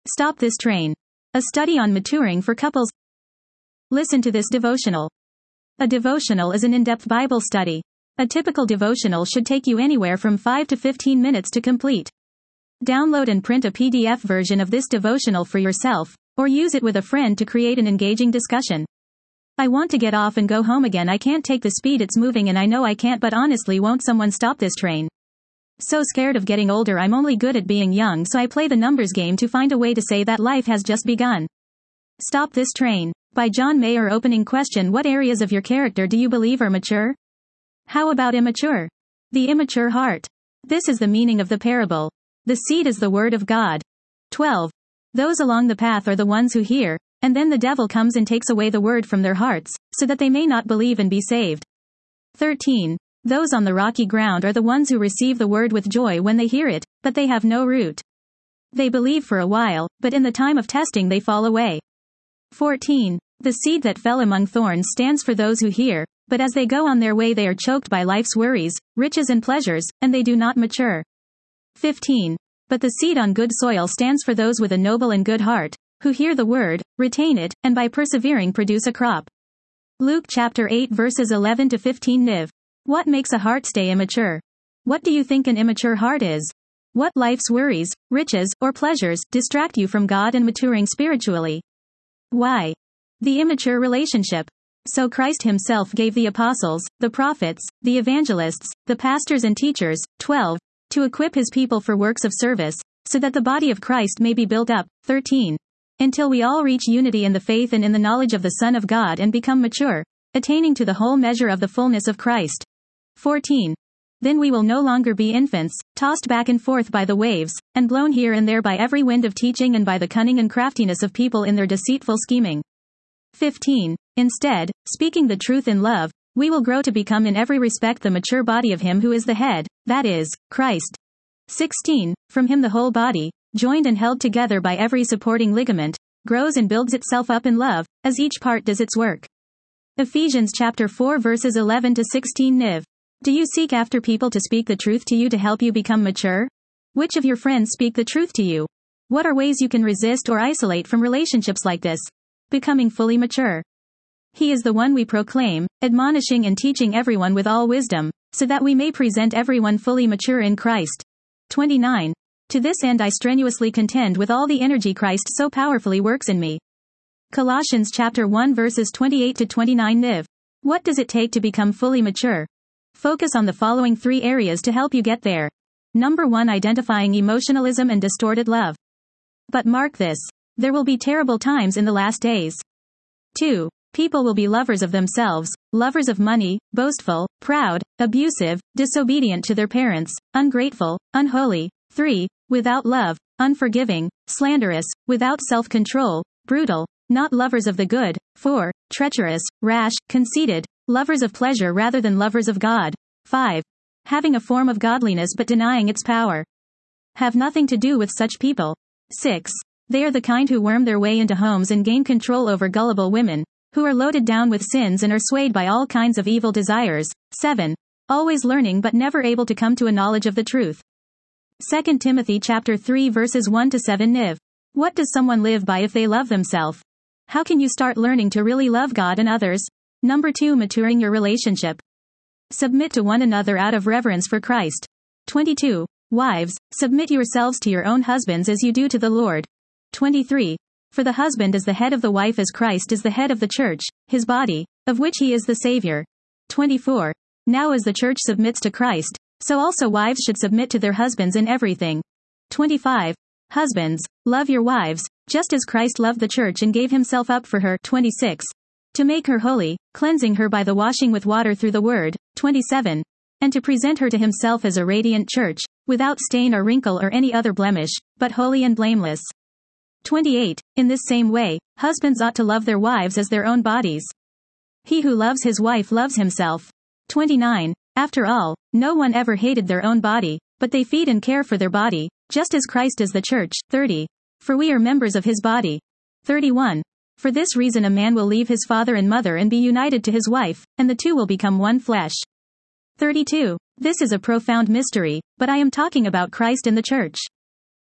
Stop this train. A study on maturing for couples. Listen to this devotional. A devotional is an in-depth Bible study. A typical devotional should take you anywhere from 5 to 15 minutes to complete. Download and print a PDF version of this devotional for yourself, or use it with a friend to create an engaging discussion. I want to get off and go home again. I can't take the speed it's moving, and I know I can't, but honestly, won't someone stop this train? So scared of getting older. I'm only good at being young, so I play the numbers game to find a way to say that life has just begun. Stop this train. By John Mayer. Opening question: what areas of your character do you believe are mature? How about immature? The immature heart. This is the meaning of the parable. The seed is the word of God. 12. Those along the path are the ones who hear, and then the devil comes and takes away the word from their hearts, so that they may not believe and be saved. 13. Those on the rocky ground are the ones who receive the word with joy when they hear it, but they have no root. They believe for a while, but in the time of testing they fall away. 14. The seed that fell among thorns stands for those who hear, but as they go on their way they are choked by life's worries, riches and pleasures, and they do not mature. 15. But the seed on good soil stands for those with a noble and good heart, who hear the word, retain it, and by persevering produce a crop. Luke chapter 8 verses 11 to 15. Niv. What makes a heart stay immature? What do you think an immature heart is? What life's worries, riches, or pleasures distract you from God and maturing spiritually? Why? The immature relationship. So Christ himself gave the apostles, the prophets, the evangelists, the pastors and teachers, 12, to equip his people for works of service, so that the body of Christ may be built up, 13, until we all reach unity in the faith and in the knowledge of the Son of God and become mature, attaining to the whole measure of the fullness of Christ. 14. Then we will no longer be infants, tossed back and forth by the waves, and blown here and there by every wind of teaching and by the cunning and craftiness of people in their deceitful scheming. 15. Instead, speaking the truth in love, we will grow to become in every respect the mature body of him who is the head, that is, Christ. 16. From him the whole body, joined and held together by every supporting ligament, grows and builds itself up in love, as each part does its work. Ephesians chapter 4 verses 11 to 16. Niv. Do you seek after people to speak the truth to you to help you become mature? Which of your friends speak the truth to you? What are ways you can resist or isolate from relationships like this? Becoming fully mature. He is the one we proclaim, admonishing and teaching everyone with all wisdom, so that we may present everyone fully mature in Christ. 29. To this end I strenuously contend with all the energy Christ so powerfully works in me. Colossians chapter 1 verses 28 to 29. Niv. What does it take to become fully mature? Focus on the following 3 areas to help you get there. Number 1. Identifying emotionalism and distorted love. But mark this. There will be terrible times in the last days. 2. People will be lovers of themselves, lovers of money, boastful, proud, abusive, disobedient to their parents, ungrateful, unholy. 3. Without love, unforgiving, slanderous, without self-control, brutal, not lovers of the good. 4. Treacherous, rash, conceited, lovers of pleasure rather than lovers of God. 5. Having a form of godliness but denying its power. Have nothing to do with such people. 6. They are the kind who worm their way into homes and gain control over gullible women, who are loaded down with sins and are swayed by all kinds of evil desires. 7. Always learning but never able to come to a knowledge of the truth. 2 Timothy chapter 3 verses 1 to 7. Niv. What does someone live by if they love themselves? How can you start learning to really love God and others? Number 2. Maturing your relationship. Submit to one another out of reverence for Christ. 22. Wives, submit yourselves to your own husbands as you do to the Lord. 23. For the husband is the head of the wife as Christ is the head of the church, his body, of which he is the Savior. 24. Now as the church submits to Christ, so also wives should submit to their husbands in everything. 25. Husbands, love your wives, just as Christ loved the church and gave himself up for her. 26. To make her holy, cleansing her by the washing with water through the word. 27. And to present her to himself as a radiant church, without stain or wrinkle or any other blemish, but holy and blameless. 28. In this same way, husbands ought to love their wives as their own bodies. He who loves his wife loves himself. 29. After all, no one ever hated their own body, but they feed and care for their body, just as Christ is the church. 30. For we are members of his body. 31. For this reason a man will leave his father and mother and be united to his wife, and the two will become one flesh. 32. This is a profound mystery, but I am talking about Christ and the church.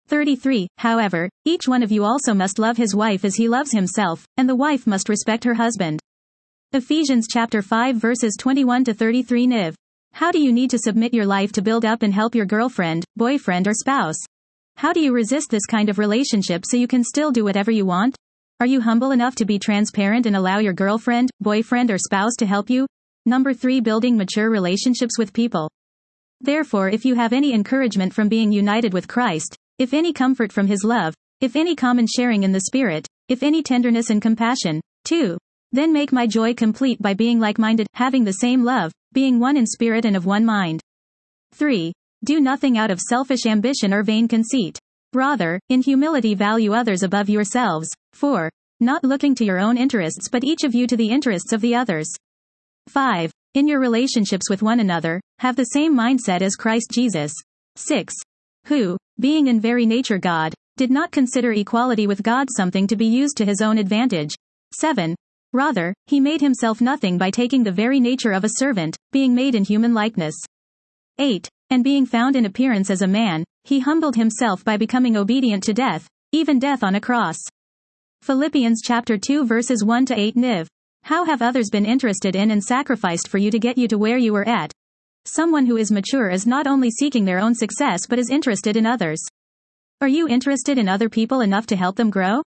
33. However, each one of you also must love his wife as he loves himself, and the wife must respect her husband. Ephesians chapter 5 verses 21 to 33 Niv. How do you need to submit your life to build up and help your girlfriend, boyfriend or spouse? How do you resist this kind of relationship so you can still do whatever you want? Are you humble enough to be transparent and allow your girlfriend, boyfriend or spouse to help you? Number 3. Building mature relationships with people. Therefore, if you have any encouragement from being united with Christ, if any comfort from his love, if any common sharing in the Spirit, if any tenderness and compassion, 2. Then make my joy complete by being like-minded, having the same love, being one in spirit and of one mind. 3. Do nothing out of selfish ambition or vain conceit. Rather, in humility value others above yourselves. 4. Not looking to your own interests but each of you to the interests of the others. 5. In your relationships with one another, have the same mindset as Christ Jesus. 6. Who, being in very nature God, did not consider equality with God something to be used to his own advantage. 7. Rather, he made himself nothing by taking the very nature of a servant, being made in human likeness. 8. And being found in appearance as a man, he humbled himself by becoming obedient to death, even death on a cross. Philippians chapter 2 verses 1 to 8 Niv. How have others been interested in and sacrificed for you to get you to where you are at? Someone who is mature is not only seeking their own success but is interested in others. Are you interested in other people enough to help them grow?